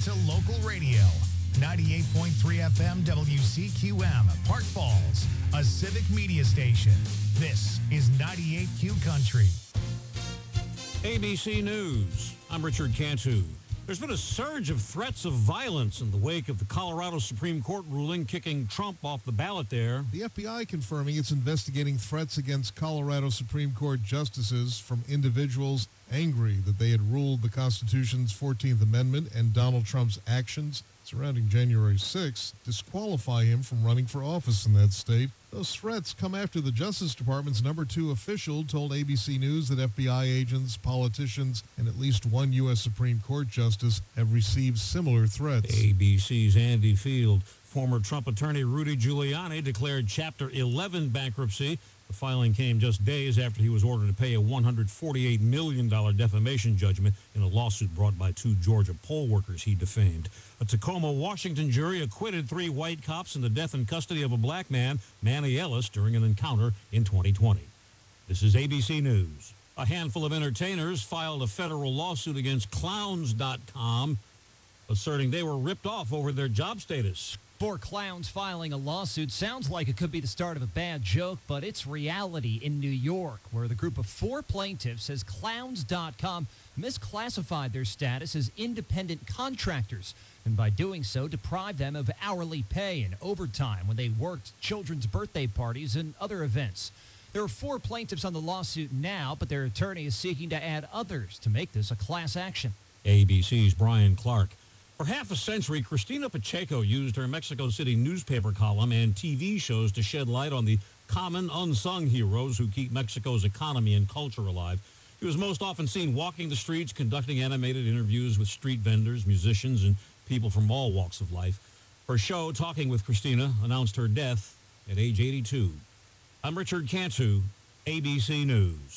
to local radio. 98.3 FM WCQM, Park Falls, a civic media station. This is 98Q Country. ABC News. I'm Richard Cantu. There's been a surge of threats of violence in the wake of the Colorado Supreme Court ruling kicking Trump off the ballot there. The FBI confirming it's investigating threats against Colorado Supreme Court justices from individuals angry that they had ruled the Constitution's 14th Amendment and Donald Trump's actions surrounding January 6th disqualify him from running for office in that state. Those threats come after the Justice Department's number 2 official told ABC News that FBI agents, politicians, and at least one U.S. Supreme Court justice have received similar threats. ABC's Andy Field. Former Trump attorney Rudy Giuliani declared Chapter 11 bankruptcy. The filing came just days after he was ordered to pay a $148 million defamation judgment in a lawsuit brought by 2 Georgia poll workers he defamed. A Tacoma, Washington jury acquitted 3 white cops in the death and custody of a black man, Manny Ellis, during an encounter in 2020. This is ABC News. A handful of entertainers filed a federal lawsuit against Clowns.com, asserting they were ripped off over their job status. 4 clowns filing a lawsuit sounds like it could be the start of a bad joke, but it's reality in New York, where the group of 4 plaintiffs says Clowns.com misclassified their status as independent contractors, and by doing so deprived them of hourly pay and overtime when they worked children's birthday parties and other events. There are 4 plaintiffs on the lawsuit now, but their attorney is seeking to add others to make this a class action. ABC's Brian Clark. For half a century, Christina Pacheco used her Mexico City newspaper column and TV shows to shed light on the common, unsung heroes who keep Mexico's economy and culture alive. She was most often seen walking the streets, conducting animated interviews with street vendors, musicians, and people from all walks of life. Her show, Talking with Christina, announced her death at age 82. I'm Richard Cantu, ABC News.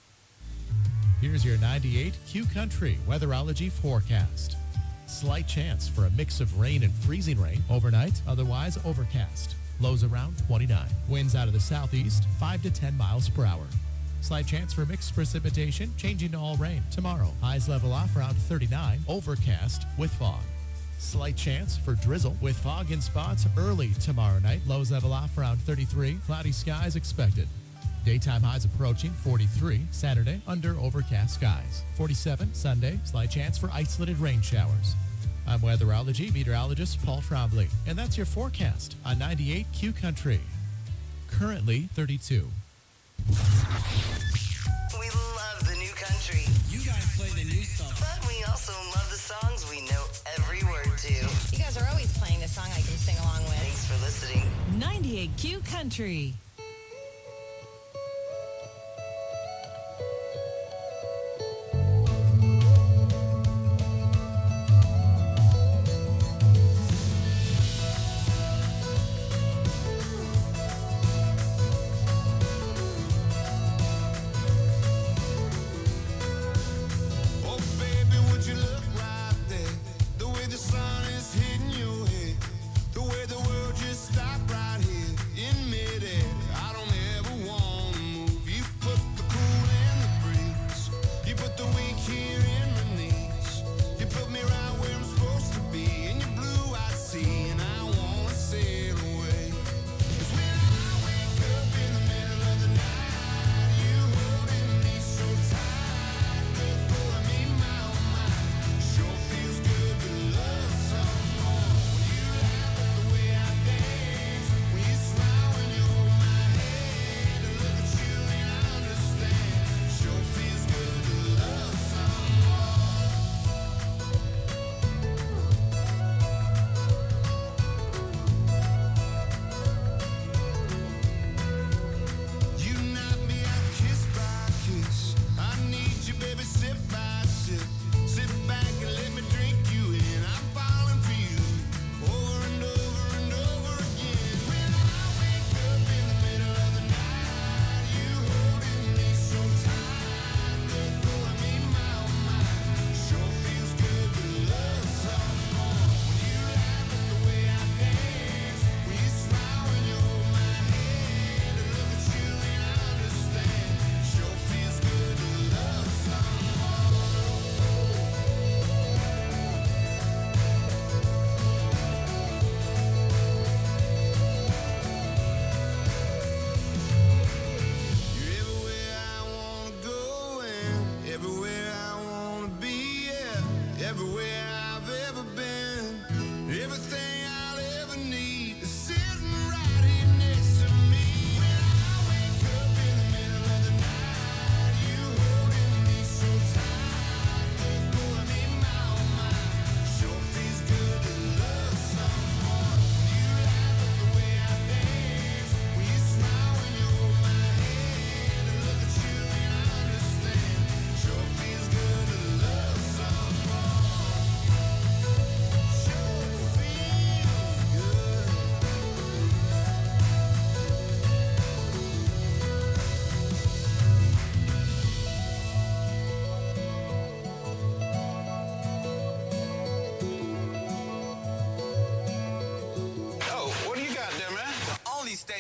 Here's your 98Q Country weatherology forecast. Slight chance for a mix of rain and freezing rain overnight, otherwise overcast. Lows around 29. Winds out of the southeast, 5 to 10 miles per hour. Slight chance for mixed precipitation, changing to all rain tomorrow. Highs level off around 39, overcast with fog. Slight chance for drizzle with fog in spots early tomorrow night. Lows level off around 33, cloudy skies expected. Daytime highs approaching 43, Saturday under overcast skies. 47 Sunday, slight chance for isolated rain showers. I'm weatherology meteorologist Paul Trombley, and that's your forecast on 98Q Country. Currently 32. We love the new country. You guys play the new stuff. But we also love the songs we know every word to. You guys are always playing a song I can sing along with. Thanks for listening. 98Q Country. The way the world just stopped right here in midair.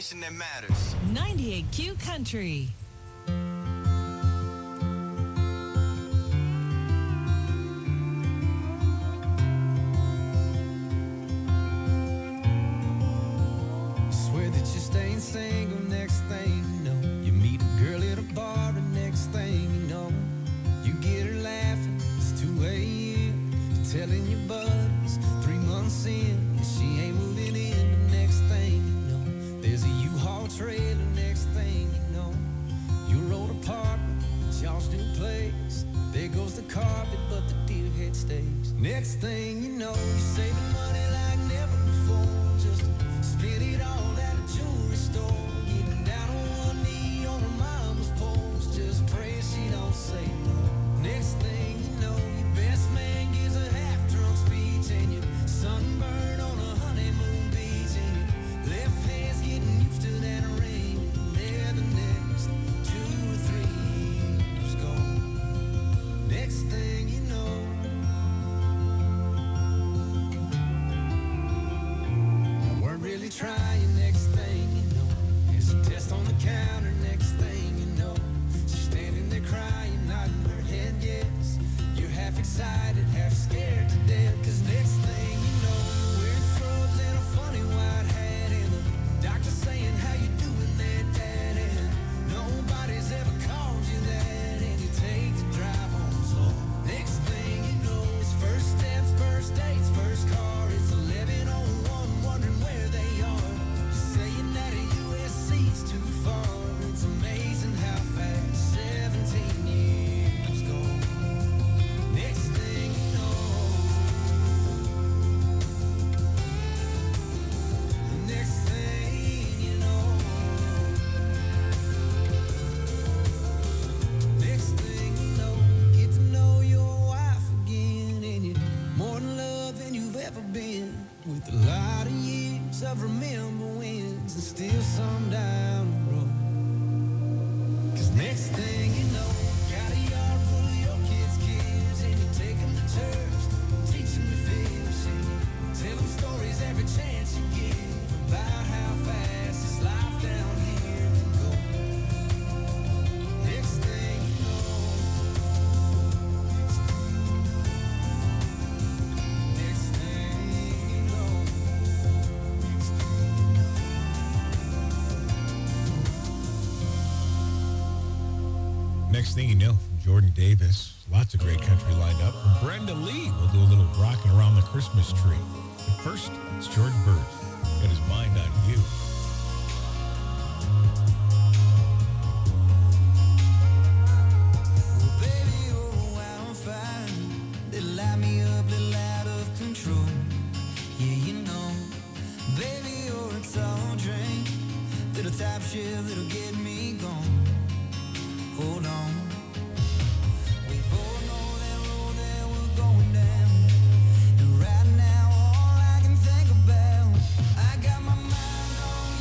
station that matters. 98Q Country. Swear that you're staying single, next thing you know. You meet a girl at a bar, and next thing you know, you get her laughing. It's 2 a.m. You're telling your buddies 3 months in, and she ain't moving in. The next thing you know, there's a U-Haul trailer. Next thing you know, your old apartment, it's y'all's new place. There goes the carpet, but the deer head stays. Next thing you know, you're saving money like never before. Just spend it all at a jewelry store. Getting down on one knee on her mama's porch. Just pray she don't say no. Next thing you know, your best man gives a half-drunk speech, and you're sunburned on a honeymoon beach, and your left hand's getting used to that ring. And there the next 2 or 3 years go. Next thing you know, I weren't really trying. Next thing you know, there's a test on the counter. Next thing you know, she's standing there crying, nodding her head yes. You're half excited, half scared to death. Cause next thing you know, you're wearing scrubs and a funny white hat, and the doctor saying, how you doing there, Dad? And nobody's ever called you that, and you take the drive home slow. Next thing you know, it's first steps, first dates, first car. It's 11:01, wondering where they are. You're saying that a USC's too far. It's amazing how fast 17 years go. Next thing you know, next thing you know, next thing you know, you get to know your wife again, and you're more in love than you've ever been. With a lot of years of remember wins, and still some down the road. Cause next thing you know, got a yard full of your kids' kids, and you take them to church, teach them to fish, and you tell them stories every chance you get about how fast this life down here can go. Next thing you know, next thing you know, Next thing you know, from Jordan Davis, lots of great country lined up. From Brenda Lee, we'll do a little rocking around the Christmas tree. But first, it's George Bird. Got his mind on you. well, baby, you're a wildfire. Little light me up, little out of control. Yeah, you know, baby, you're a tall drink. Little top shit, little get me gone. Hold on. We both know that road that we're going down. And right now, all I can think about, I got my mind on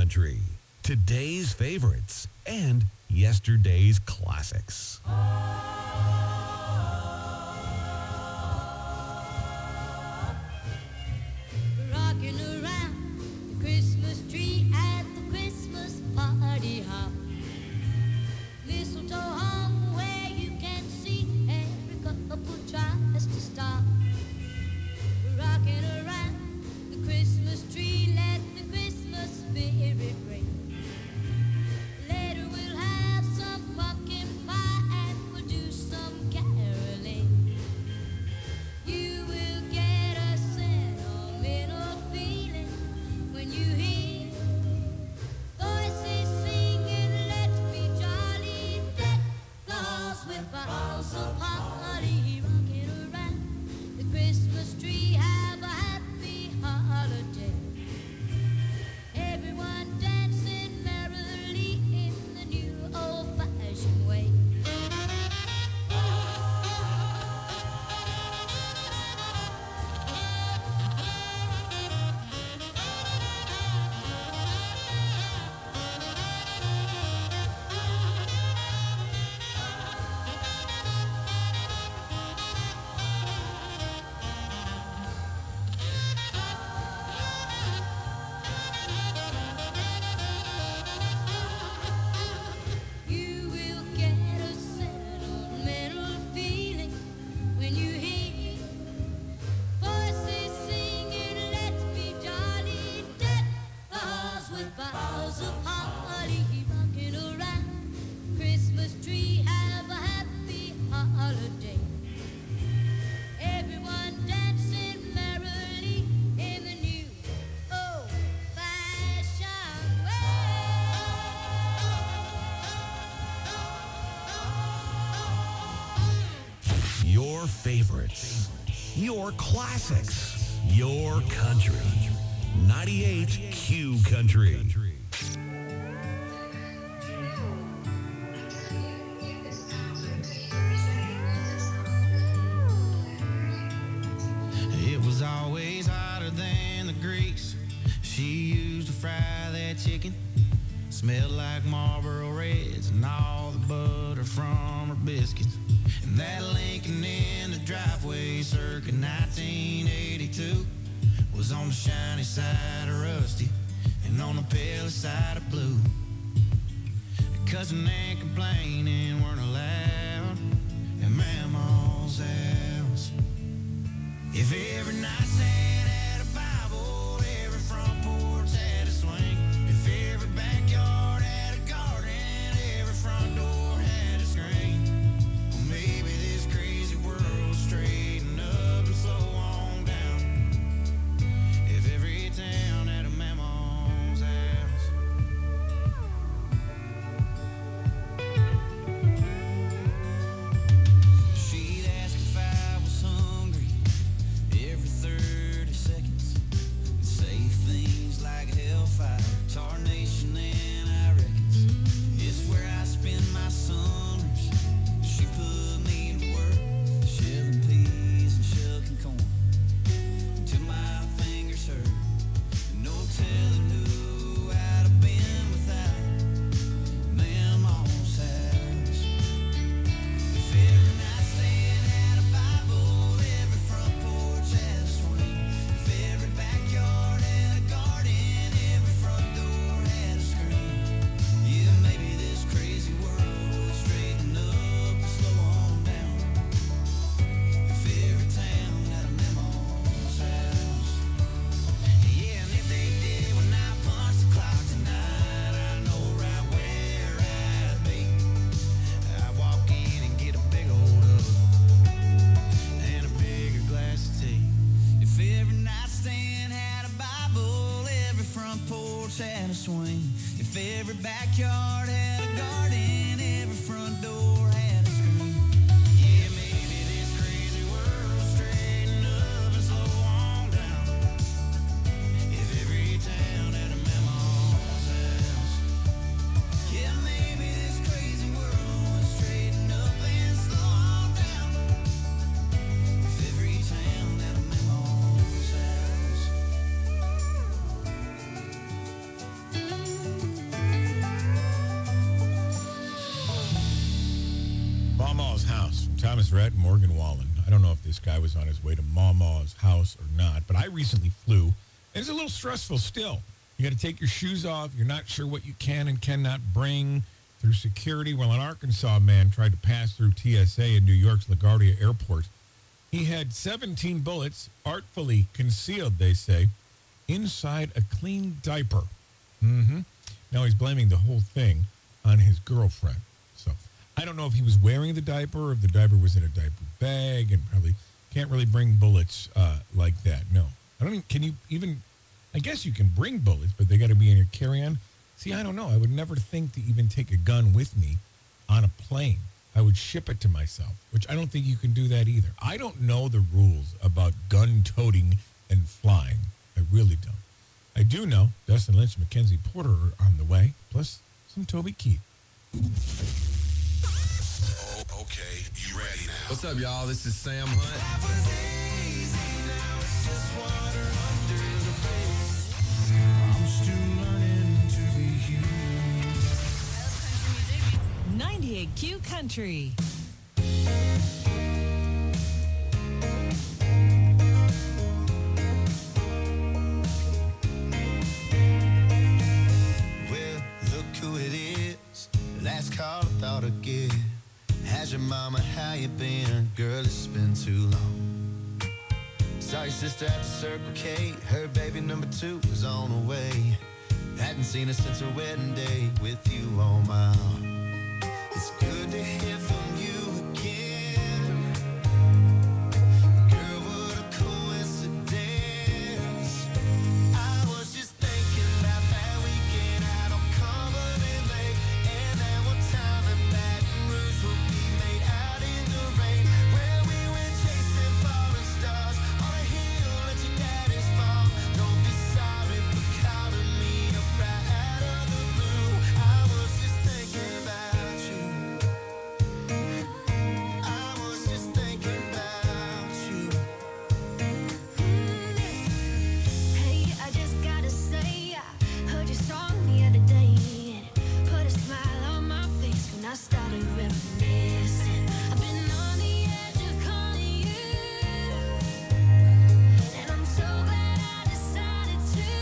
Country. Today's favorites and yesterday's classics. Rocking around the Christmas tree at the Christmas party hop. Mistletoe hung where you can see every couple tries to stop. Rocking around the Christmas tree, let the Christmas spirit ring. Later we'll have some pumpkin pie and we'll do some caroling. You will get a sentimental feeling when you hear voices singing, let's be jolly, deck the halls with boughs of holly. Rocking around the Christmas tree, have a happy holiday. Everyone dancing merrily in the new old-fashioned way. You will get a sentimental feeling when you hear voices singing, let's be jolly, deck the halls with boughs of holly. Rocking around the Christmas tree, have a happy holiday. Everyone dancing merrily in the new old-fashioned Your favorites, your classics, your country. 98 Q Country. It was always hotter than the grease she used to fry that chicken. Smelled like Marlboro Reds and all the butter from her biscuits. And that Lincoln in the driveway circa 1982 was on the shiny side of rusty and on the pale side of blue. Cussing and complaining weren't allowed in Mama's house. If every nightstand had a Bible, every front porch had a swing. If every backyard had a garden, every front door had a screen. Well, maybe this crazy world straighten up and slow on down. If every town had a Mama's house. She'd ask if I was hungry every third Maw's house from Thomas Rhett and Morgan Wallen. I don't know if this guy was on his way to Maw's house or not, but I recently flew, and it's a little stressful still. You got to take your shoes off. You're not sure what you can and cannot bring through security. Well, an Arkansas man tried to pass through TSA in New York's LaGuardia Airport. He had 17 bullets artfully concealed, they say, inside a clean diaper. Now he's blaming the whole thing on his girlfriend. So I don't know if he was wearing the diaper or if the diaper was in a diaper bag, and probably can't really bring bullets like that. No. I don't even, can you even, I guess you can bring bullets, but they got to be in your carry-on. See, I don't know. I would never think to even take a gun with me on a plane. I would ship it to myself, which I don't think you can do that either. I don't know the rules about gun toting and flying. I really don't. I do know Dustin Lynch and Mackenzie Porter are on the way, plus some Toby Keith. Oh, okay. You ready now? What's up, y'all? This is Sam Hunt. 98Q Country. Well, look who it is. Last call I thought I'd get. How's your mama? How you been? Girl, it's been too long. Saw your sister at the Circle K. Her baby number 2 was on the way. Hadn't seen her since her wedding day with you on my arm. It's good to hear from you again. Girl, what a coincidence. I was just thinking about that weekend out on Cumberland Lake, and that one time in Baton Rouge will be made out in the rain, where we went chasing falling stars on a hill at your daddy's farm. Don't be sorry for calling me up right out of the blue. I was just thinking about I started reminiscing. I've been on the edge of calling you, and I'm so glad I decided to.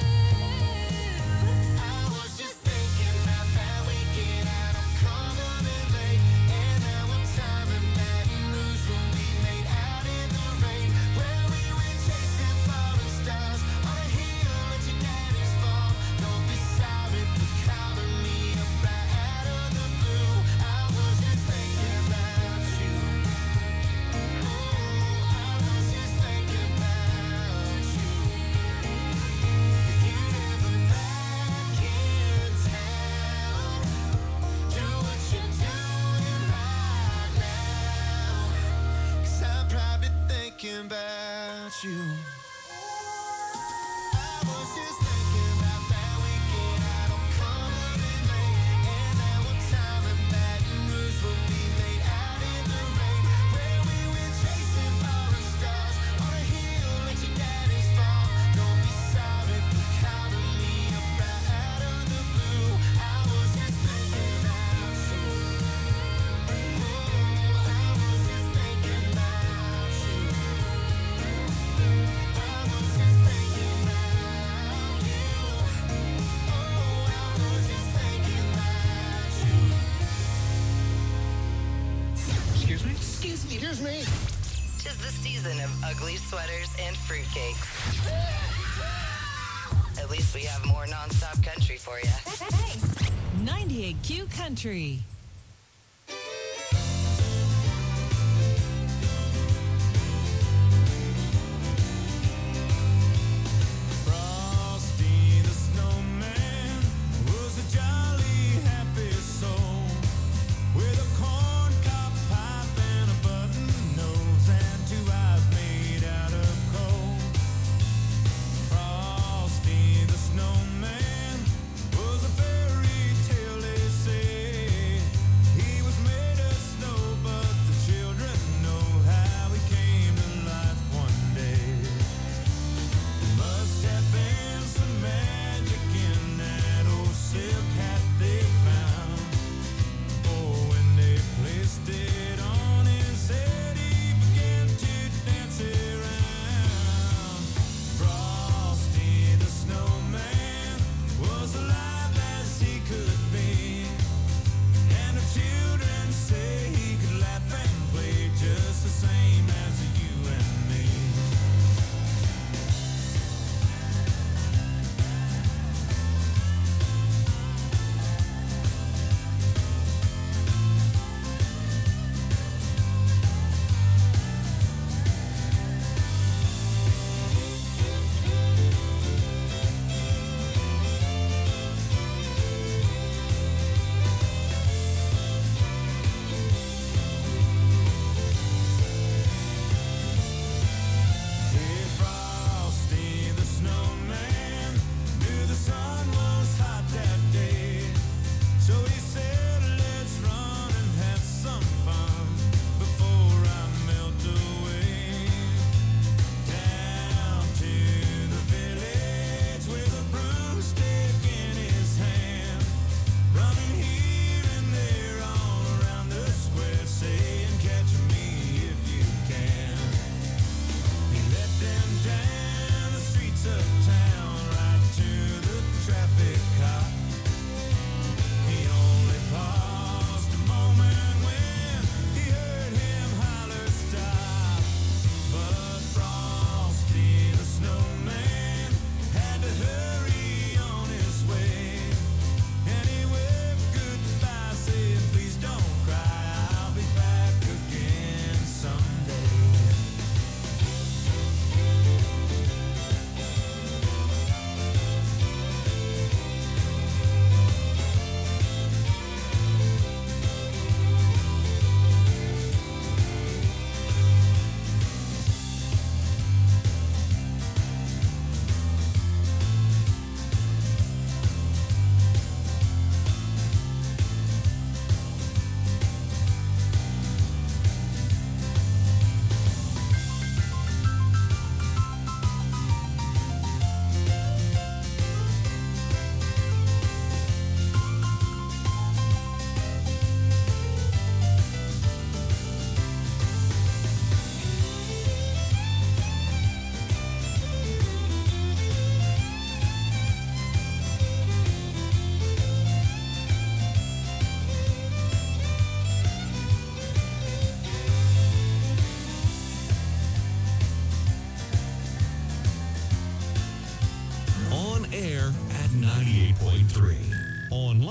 I was just thinking about that weekend out on Cumberland Lake, and that one time in Baton Rouge when we made out in the rain, where we went chasing falling stars on a hill at your daddy's farm. Don't be sorry for calling me up right out of the blue. Thinking about you. I was just thinking about that weekend out on Cumberland Lake, and that one time in Baton Rouge when we made out in the rain, where we went chasing falling stars on a hill at your daddy's farm. Don't be sorry for calling me up right out of the blue. I was just thinking about you. I was just thinking about you. Excuse me. 'Tis the season of ugly sweaters and fruitcakes. At least we have more nonstop country for you. 98Q Country. Frosty the Snowman was a jolly happy soul with a corn cob pipe and a button nose and 2 eyes made out of coal. Frosty the Snowman was a fairy tale, they say.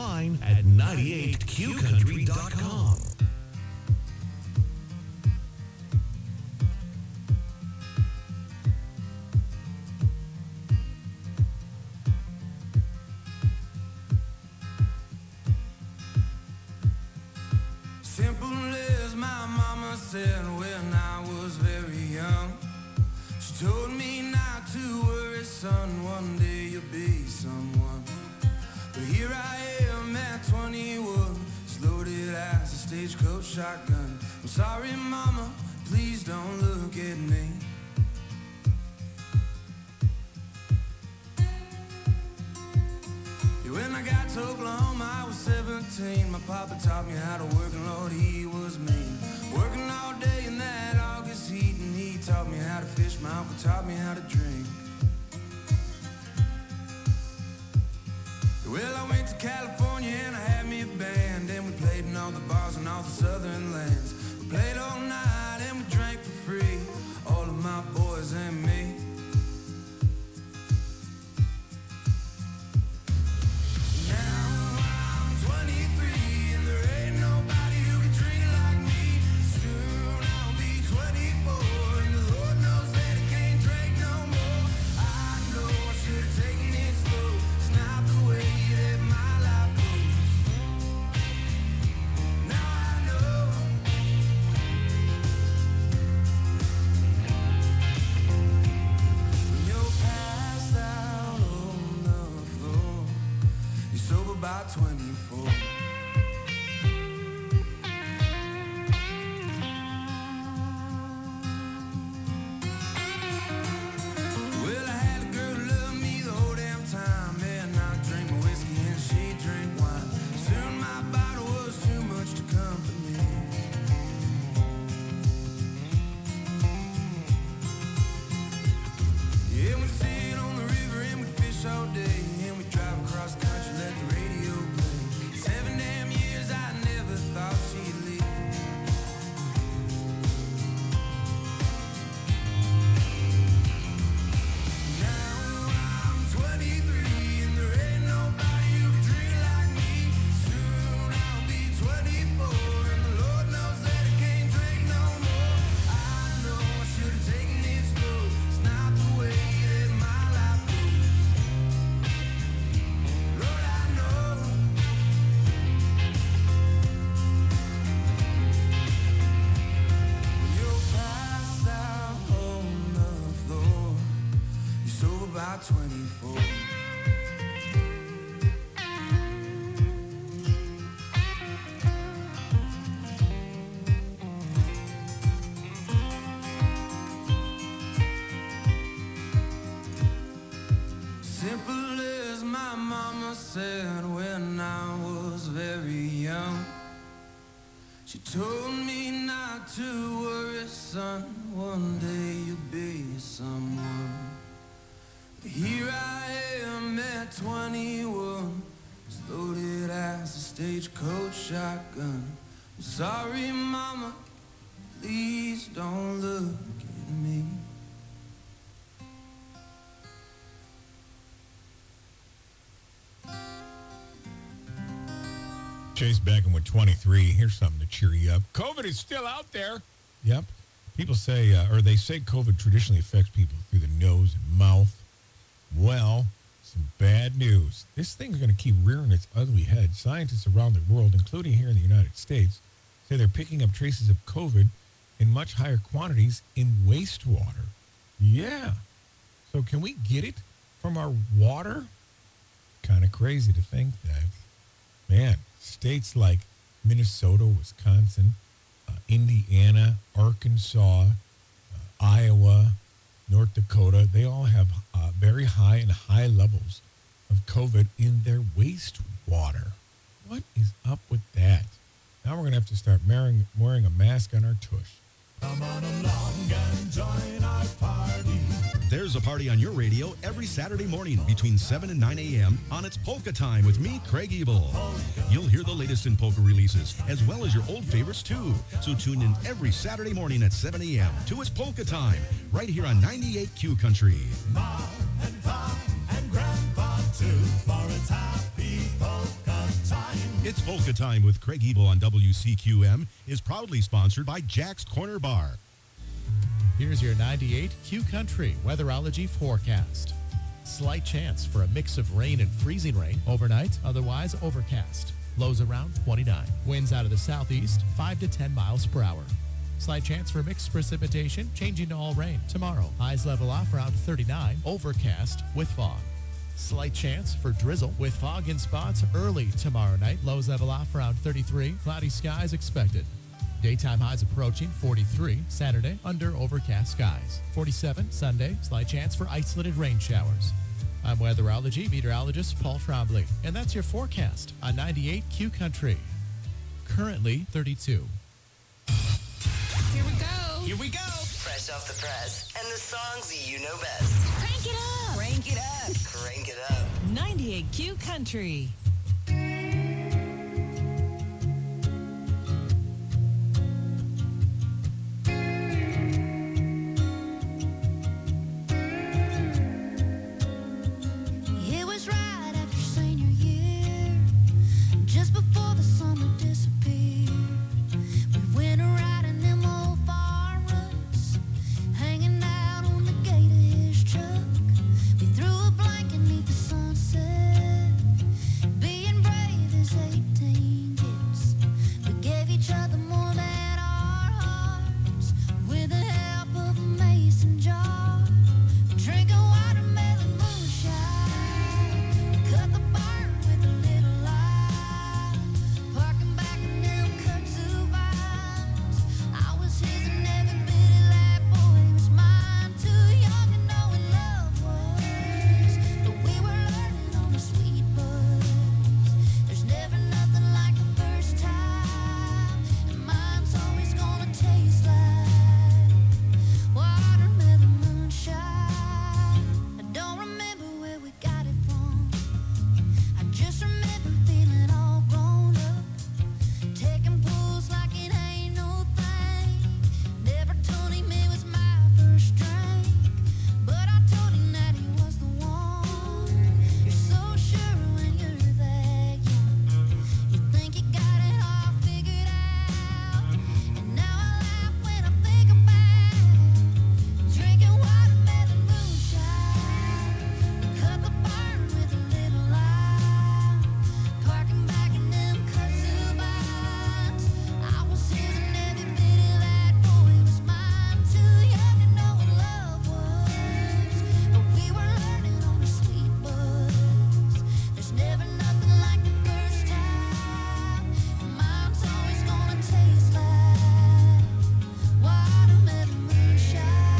online at 98qcountry.com. Simple as my mama said when I was very young. She told me not to worry, son, one day you'll be someone. But here I am at 21, loaded as a stagecoach shotgun. I'm sorry, mama, please don't look at me. When I got to Oklahoma, I was 17. My papa taught me how to work, and Lord, he was mean. Working all day in that August heat, and he taught me how to fish. My uncle taught me how to drink. Well, I went to California and I had me a band, and we played in all the bars and all the southern lands. We played all night and we drank for free, all of my boys and me. About 24. Well, I had a girl who loved me the whole damn time, and I drank my whiskey and she drank wine. Soon my bottle was too much to comfort me. Yeah, we'd sit on the river and we'd fish all day, and we'd drive across the country, let the radio play. 7 damn years, I never thought she'd leave. Now I'm 23 and there ain't nobody who can drink like me. Soon I'll be 24 and the Lord knows that I can't drink no more. I know I should have taken it slow. It's not the way that my life goes. Lord, I know. You're passed out on the floor. You're sober by 24. Simple as my mama said when I was very young. She told me not to worry, son, one day you'll be someone. Here I am at 21, as loaded as a stagecoach shotgun. I'm sorry, mama, please don't look at me. Chase Beckham with 23. Here's something to cheer you up. COVID is still out there. Yep. People say, or they say COVID traditionally affects people through the nose and mouth. Well, some bad news. This thing's going to keep rearing its ugly head. Scientists around the world, including here in the United States, say they're picking up traces of COVID in much higher quantities in wastewater. Yeah. So can we get it from our water? Kind of crazy to think that. Man, states like Minnesota, Wisconsin, Indiana, Arkansas, Iowa, North Dakota, they all have very high and high levels of COVID in their wastewater. What is up with that? Now we're going to have to start wearing a mask on our tush. Come on along and join our party. There's a party on your radio every Saturday morning between 7 and 9 a.m. on It's Polka Time with me, Craig Ebel. You'll hear the latest in polka releases, as well as your old favorites, too. So tune in every Saturday morning at 7 a.m. to It's Polka Time, right here on 98 Q Country. Mom and Pop and Grandpa, too, for it's happy polka time. It's Polka Time with Craig Ebel on WCQM is proudly sponsored by Jack's Corner Bar. Here's your 98 Q Country weatherology forecast. Slight chance for a mix of rain and freezing rain overnight, otherwise overcast. Lows around 29. Winds out of the southeast, 5 to 10 miles per hour. Slight chance for mixed precipitation, changing to all rain tomorrow. Highs level off around 39, overcast with fog. Slight chance for drizzle with fog in spots early tomorrow night. Lows level off around 33, cloudy skies expected. Daytime highs approaching 43, Saturday under overcast skies. 47 Sunday, slight chance for isolated rain showers. I'm weatherology meteorologist Paul Trombley, and that's your forecast on 98 Q Country. Currently 32. Here we go. Here we go. Fresh off the press and the songs you know best. Crank it up. Crank it up. Crank it up. 98 Q Country. It was right after senior year, just before the summer disappeared. We went around in them old farm ruts, hanging out on the gate of his truck. We threw a blanket neath the sunset, being brave as 18 gets. We gave each other more than our hearts, with the help of a mason jar. Drinking watermelon moonshine, cut the barn with a little light, parking back in them kudzu vines. I was his and every bit of that boy was mine. Too young to know what love was, but we were learning on the sweet buzz. There's never nothing like the first time, and mine's always gonna taste like watermelon moonshine. I don't remember where we got it from. I just remember feeling all grown up, taking pulls like it ain't no thing. Never told him it was my first drink, but I told him that he was the one. You're so sure when you're that young, you think you got it all figured out. And now I laugh when I think about drinking watermelon moonshine. We cut the barn with a little light, parking back in them kudzu vines. I was his and every bit of that boy was mine. Too young to know what love was, but we were learning on the sweet buzz. There's never nothing like the first time, and mine's always gonna taste like watermelon moonshine.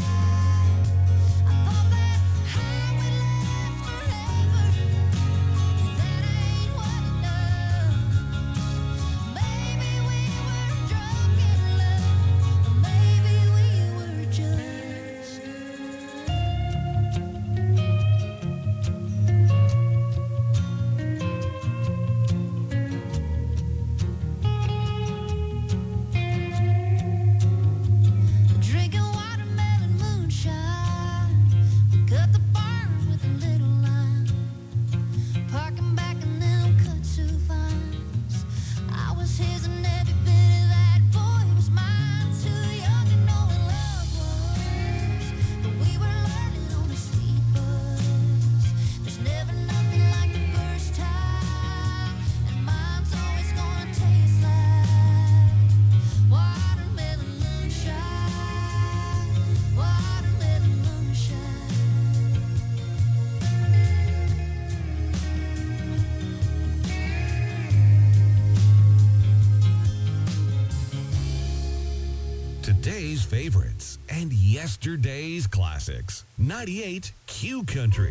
I thought that high would last forever, that ain't what it does. Maybe we were drunk in love, or maybe we were just drinking watermelon moonshine. We cut the barn with a little line, parking back in them kudzu vines. I was his and every bit of that boy was mine. Too young to know what love was, but we were learning on the sweet buzz. There's never nothing like the first time, and mine's always gonna taste like watermelon moonshine. Watermelon moonshine. Today's favorites and yesterday's classics. 98 Q Country.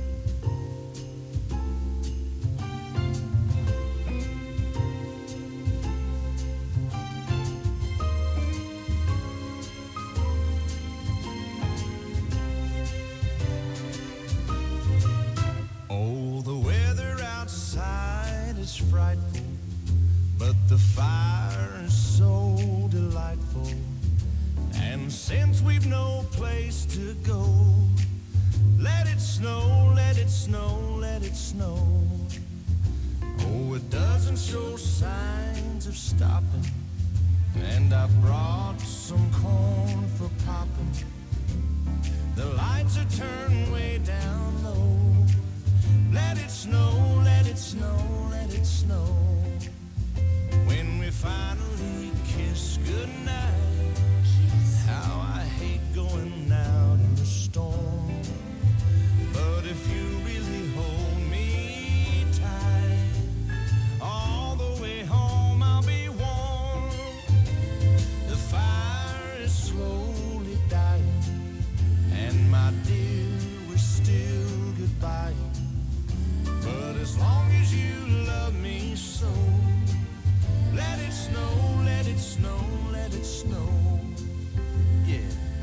Oh, the weather outside is frightful, but the fire is so delightful. And since we've no place to go, let it snow, let it snow, let it snow. Oh, it doesn't show signs of stopping. And I brought some corn for popping. The lights are turned way down low. Let it snow, let it snow, let it snow. When we finally kiss goodnight, how I hate going out in the storm. But if you really hold me tight, all the way home I'll be warm. The fire is slowly dying, and my dear, we're still goodbye. But as long as you love me so, let it snow, let it snow, let it snow. Yeah.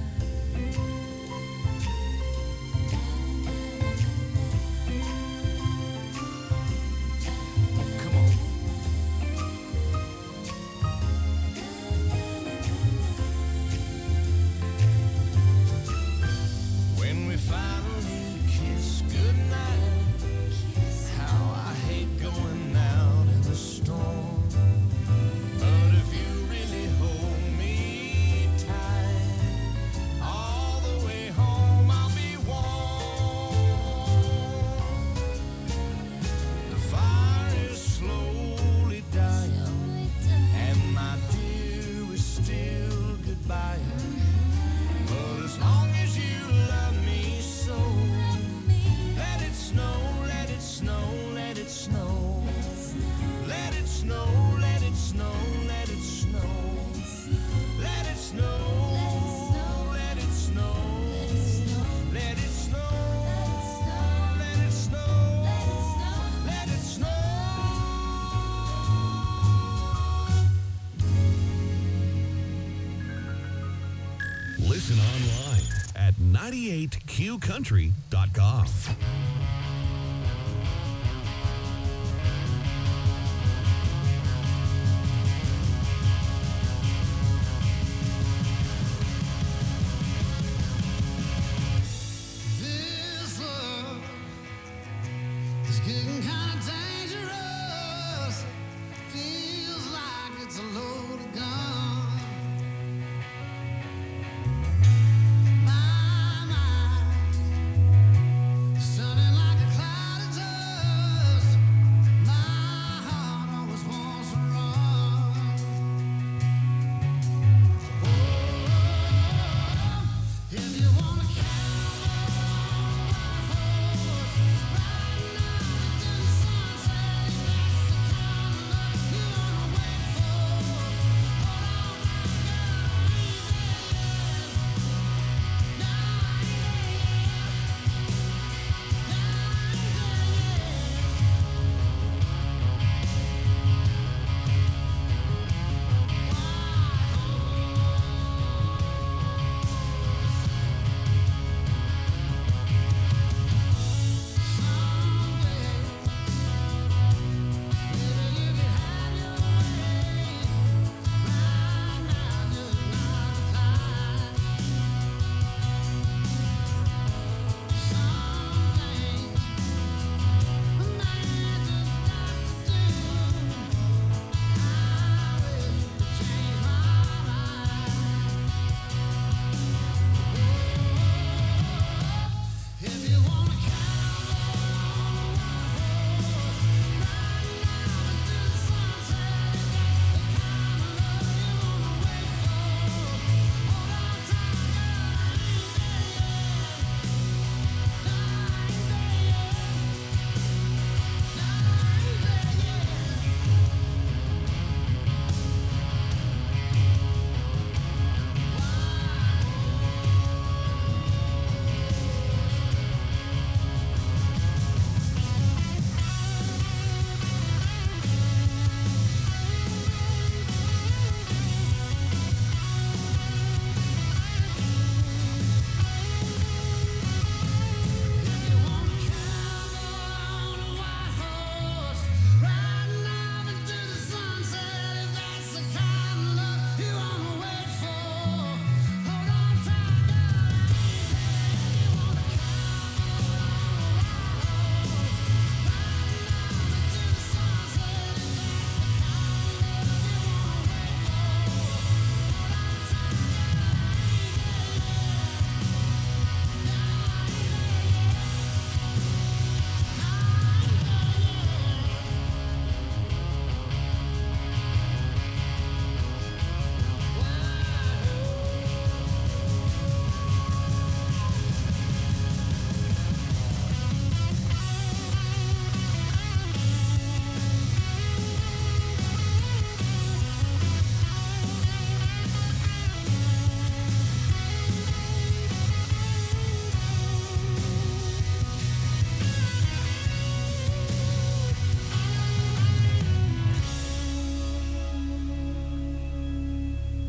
Come on. When we finally kiss goodnight, how I hate going out in the storm. But if you really hold me tight, all the way home I'll be warm. The fire is slowly dying, and my dear, we're still goodbye. But as long as you love me so, let it snow, let it snow, let it snow. Let it snow, let it snow, let it snow. Let it snow, let it snow. Let it snow, let it snow. Let it snow. Listen online at 98qcountry.com. This love is getting kind of dangerous. Feels like it's a loaded gun. My mind is turning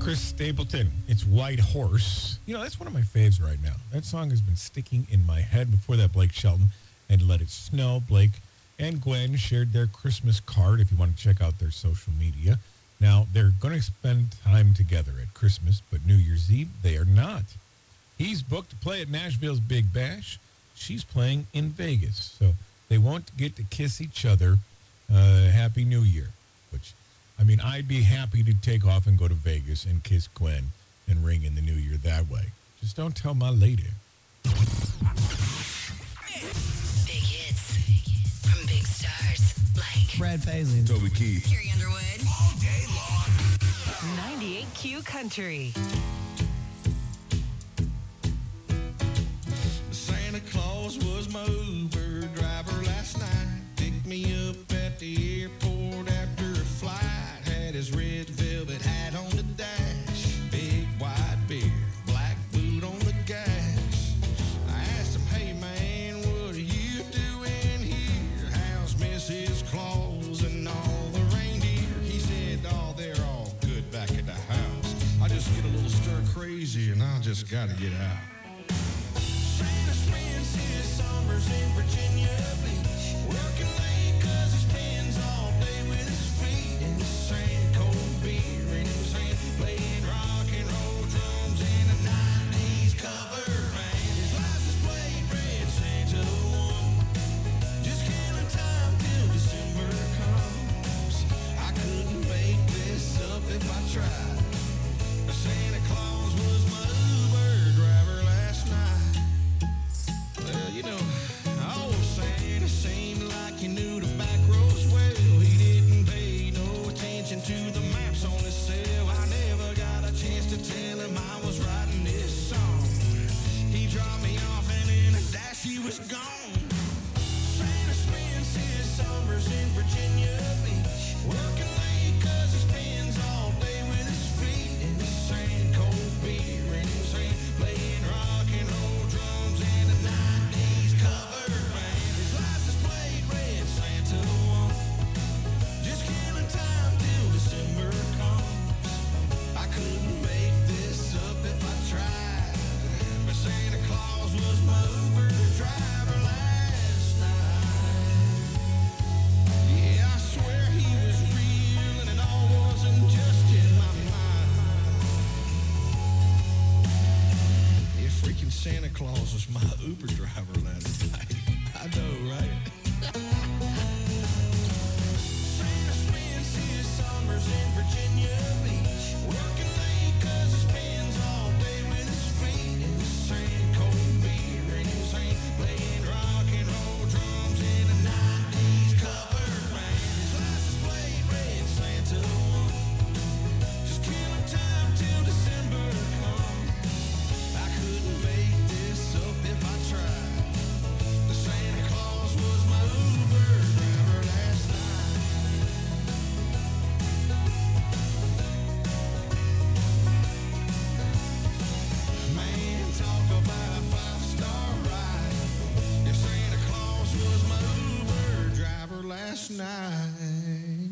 Chris Stapleton. It's White Horse. You know, that's one of my faves right now. That song has been sticking in my head. Before that, Blake Shelton and Let It Snow. Blake and Gwen shared their Christmas card if you want to check out their social media. Now, they're going to spend time together at Christmas, but New Year's Eve, they are not. He's booked to play at Nashville's Big Bash. She's playing in Vegas, so they won't get to kiss each other. Happy New Year. Which, I mean, I'd be happy to take off and go to Vegas and kiss Gwen and ring in the New Year that way. Just don't tell my lady. Big hits from big stars like Brad Paisley, Toby Keith, Carrie Underwood. all day long. 98Q Country. Santa Claus was my Uber driver last night. Picked me up at the airport after a flight. Had his red velvet hat on the dash. Big white beard, black boot on the gas. I asked him, hey man, what are you doing here? How's Mrs. Claus and all the reindeer? He said, oh, they're all good back at the house. I just get a little stir crazy and I just gotta get out. Santa spends his summers in Virginia Beach, working late 'cause he spends all day with his feet in the sand, cold beer in his hand, playing rock and roll drums in a 90s cover band. His license plate read Santa one, just killing time till December comes. I couldn't make this up if I tried. Santa Claus was my Uber driver last night. Well, you know, old Santa seemed like he knew the back roads well. He didn't pay no attention to the maps on his cell. I never got a chance to tell him I was writing this song. He dropped me off and in a dash he was gone. Santa spends his summers in Virginia Beach, working late 'cause he spends all day with his feet in the sand, cold beer in his hand, playing rock and roll drums in a 90s cover band. His license plate read Santa one, just killing time till December comes. I couldn't make this up if I tried, but Santa Claus was my Uber driver last night. Yeah, I swear he was real and it all wasn't just in my mind. Yeah, freaking Santa Claus was my Uber driver last night. I know, right? Santa spends his summers in Virginia Beach, working late 'cause he spends all day with his feet in the sand, cold beer in his hand, playing rock and roll drums in a 90s cover band. His license plate read Santa one, just killing time till December comes. I couldn't make this up if I tried. The Santa Claus was my Uber driver last night. Man, talk about a five-star ride. If Santa Claus was my Uber driver last night.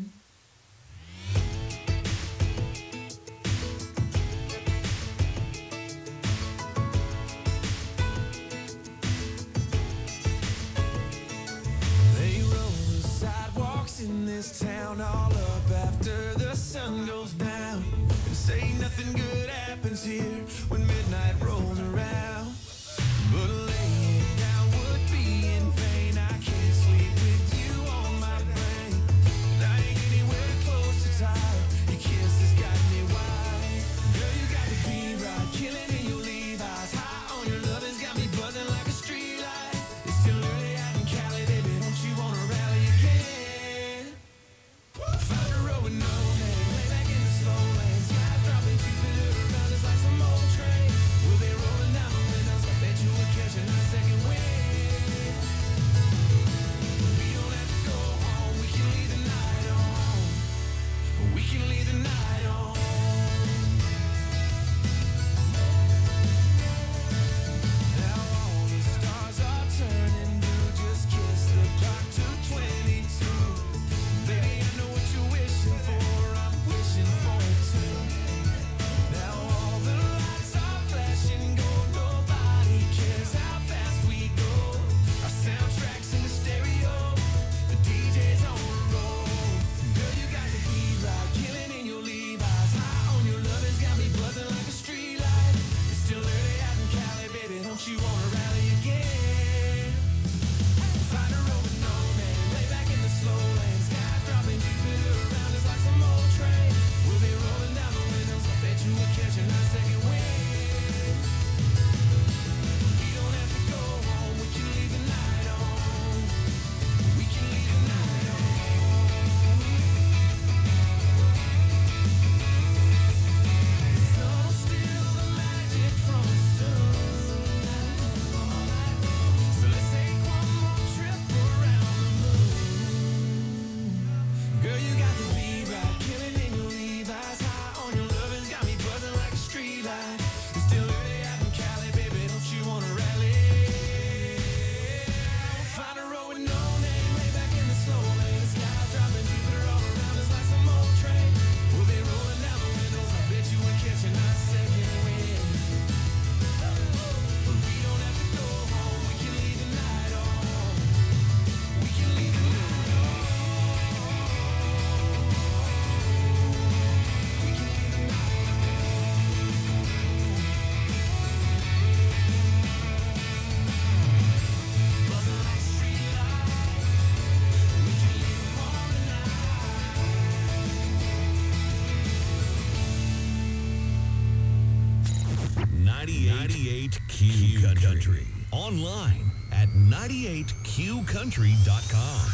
They roll the sidewalks in this town all up after the sun goes down, and say nothing good happens here when midnight rolls around. But laying down would be in vain. I can't sleep with you on my brain, and I ain't anywhere close to tired. Your kiss has got me wild. Girl, you got to be right, killing in your Levi's, high on your love has got me buzzing like a street light. It's still early out in Cali, baby, don't you wanna rally again? Find a road with no name, lay back in the slow lane, slide dropping Jupiter around us like some old train. We'll be rolling down the 98Q Country. Online at 98QCountry.com.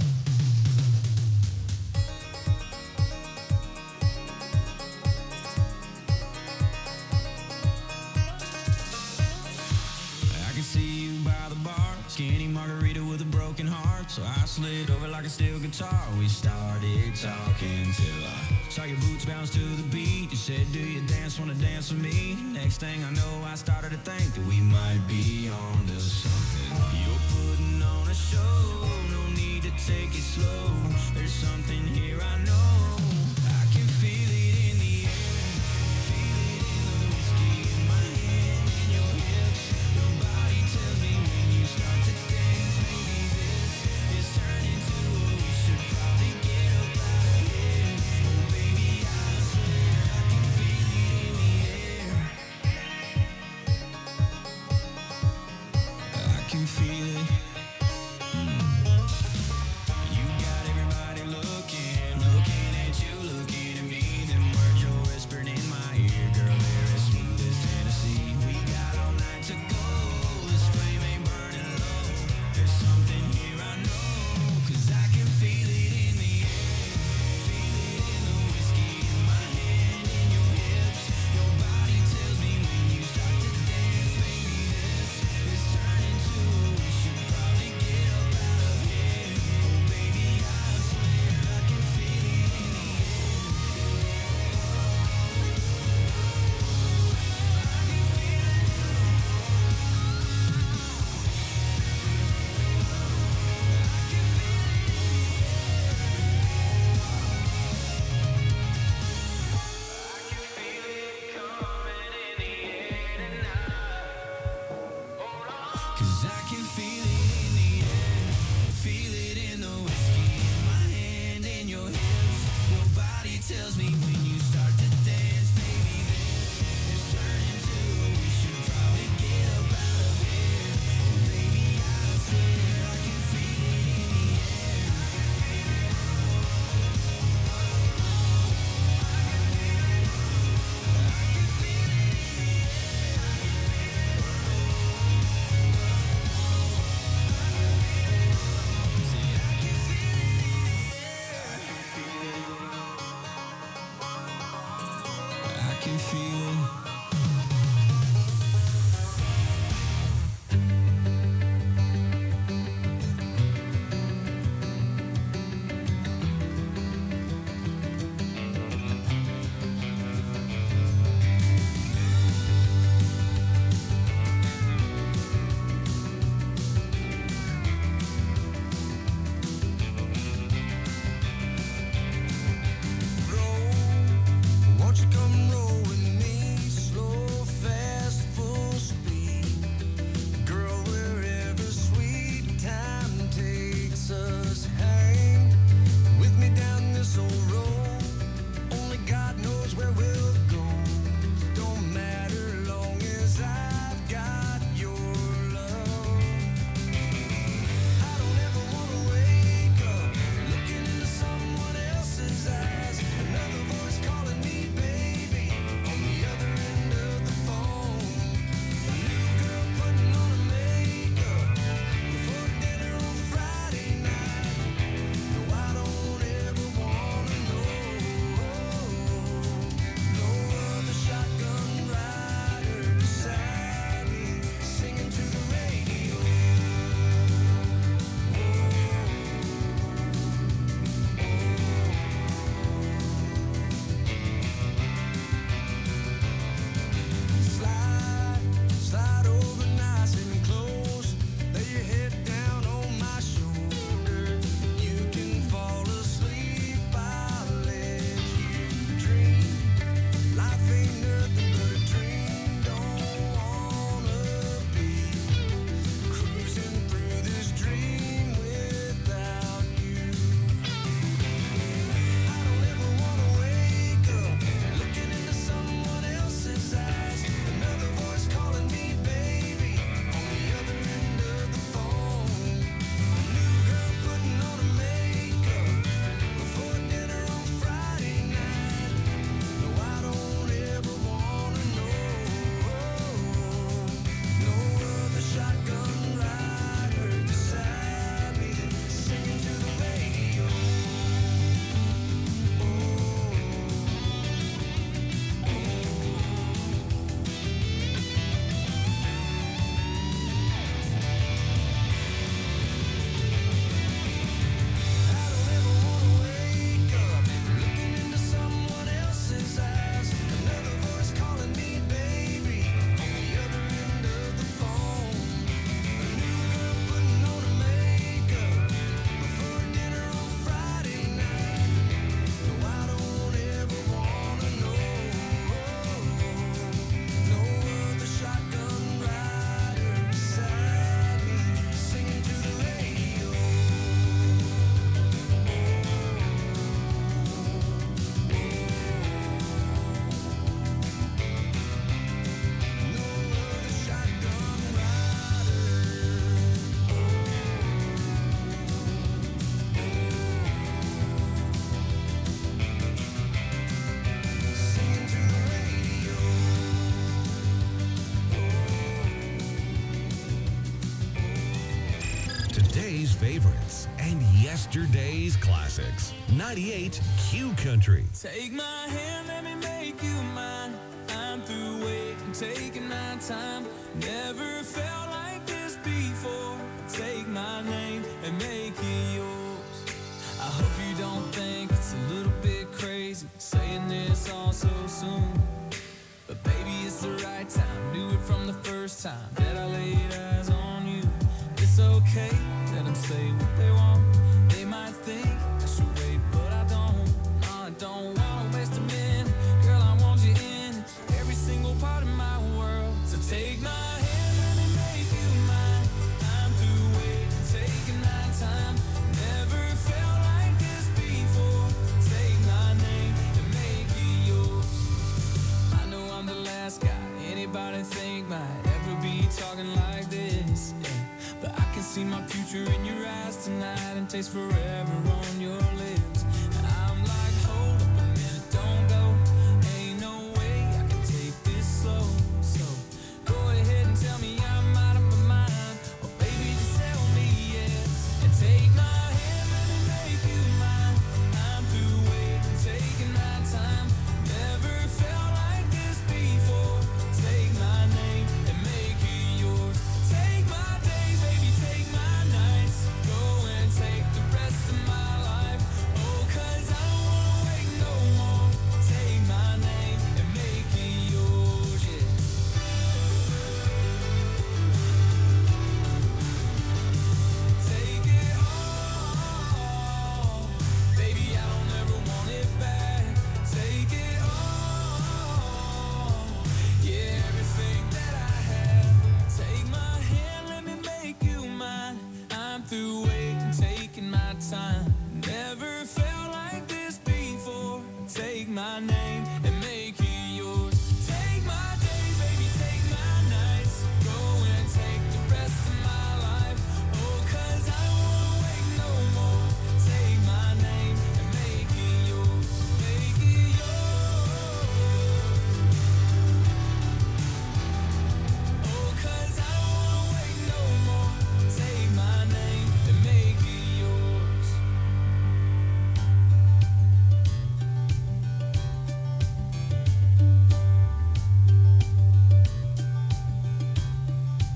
I can see you by the bar, skinny margarita with a broken heart. So I slid over like a steel guitar. We started talking till I saw your boots bounce to the beat. You said, do you wanna dance with me? Next thing I know, I started to think that we might be on to something. You're putting on a show, no need to take it slow. There's something here I know. I can feel it in the air, feel it in the whiskey in my hand, in your hips. Your body tells me when you start to dance, maybe this is turning to what we should probably get up out of here. Oh baby, I swear I can feel it in the air. I can feel it. You got everybody looking at you, looking at me. Them words you're whispering in my ear, girl, they're as smooth as Tennessee. We got all night to go, this flame ain't burning low. There's something here I know, 'cause I can feel it in the air. Feel it in the whiskey in my hand, in your hips. Your body tells me when you start to dance, baby, this is turning to what we should probably get up out of here. Oh baby, I swear I can feel it in the air. Cause I can feel it in the air, feel it in the whiskey in my hand, in your hips. Your body tells me when you start to dance, baby, this is turning to what we should probably get up out of here. Oh baby, I swear I can feel it in the air. I can feel it. Won't you come roll with me? today's favorites and yesterday's classics. 98 Q Country. Take my hand, let me make you mine. I'm through waiting, taking my time. Never felt like this before. Take my name and make it yours. I hope you don't think it's a little bit crazy saying this all so soon. But baby, it's the right time. Knew it from the first time that I laid eyes on you. It's okay, let them say what they want. They might think I should wait, but I don't. No, I don't want to waste a minute. Girl, I want you in every single part of my world. So take my hand, let me make you mine. I'm through waiting, taking my time. Never felt like this before. Take my name and make it yours. I know I'm the last guy anybody think might ever be talking like this, yeah. But I can see my future in your eyes tonight and taste forever on your lips.